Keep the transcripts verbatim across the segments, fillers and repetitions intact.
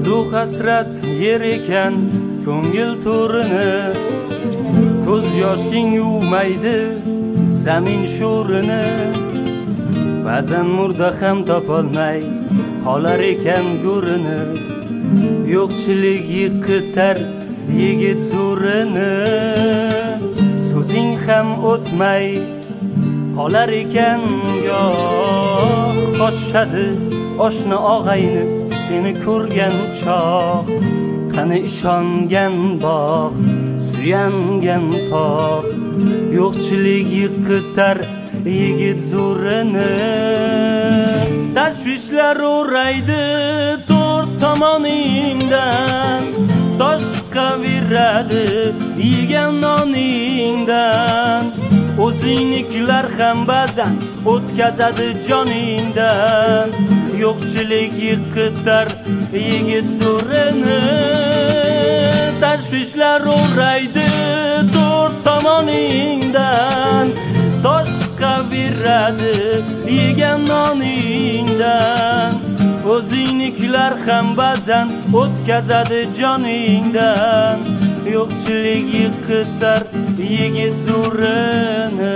dardu hasrat yer ekan ko'ngil to'rini, ko'z yoshing yuvmaydi zamin sho'rini. Ba'zan murda ham topolmay qolar ekan go'rini, yo'qchilik yiqitar yigit zo'rini. So'zing ham o'tmay qolar ekan goh, qochadi oshna og'ayni seni ko'rgan choq. Qani ishongan bog', suyangan tog', yo'qchilik yiqitar yigit zo'rini. Tashvishlar o'raydi to'rt tomoningdan, toshqa viradi yegan noningdan. O'zingnikilar ham ba'zan o'tkazadi joningdan, yo'qchilik yiqitar yigit zo'rini. Tashvishlar o'raydi to'rt tomoningdan, toshqa viradi yegan noningdan. O'zingnikilar ham ba'zan o'tkazadi joningdan, yo'qchilik yiqitar yigit zo'rini.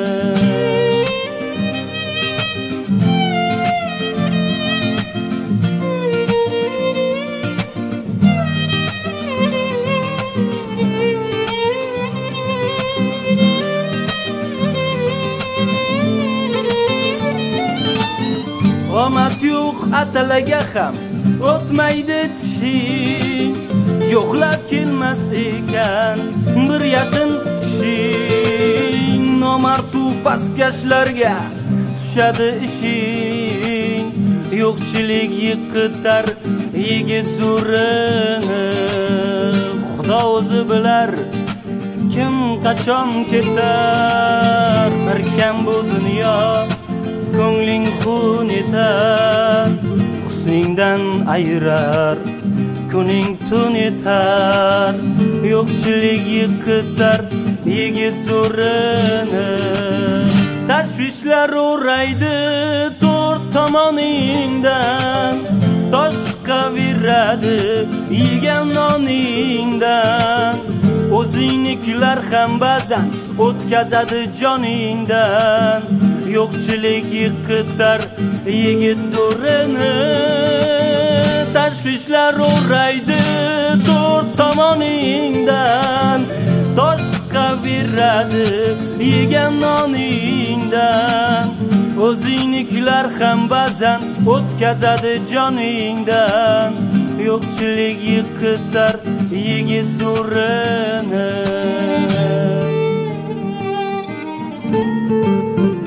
Omad yo'q atalaga ham o'tmaydi tishing, yo'qlab kelmas ekan bir yaqin kishing. Nomardu pastkashlarga tushadi ishing, yo'qchilik yiqitar yigit zo'rini. Xudo o'zi bilar kim qachon ketar, bir kam bu dunyo ko'ngling xun etar. Husningdan ayirar kuning tun etar, yo'qchilik yiqitar yigit zo'rini. Tashvishlar o'raydi to'rt tomoningdan, toshqa viradi yegan noningdan. O'zingnikilar ham ba'zan o'tkazadi joningdan, yo'qchilik yiqitar yigit zo'rini. Tashvishlar o'raydi to'rt tomoningdan, toshqa viradi yegan noningdan. O'zingnikilar ham ba'zan o'tkazadi joningdan, yo'qchilik yiqitar yigit zo'rini.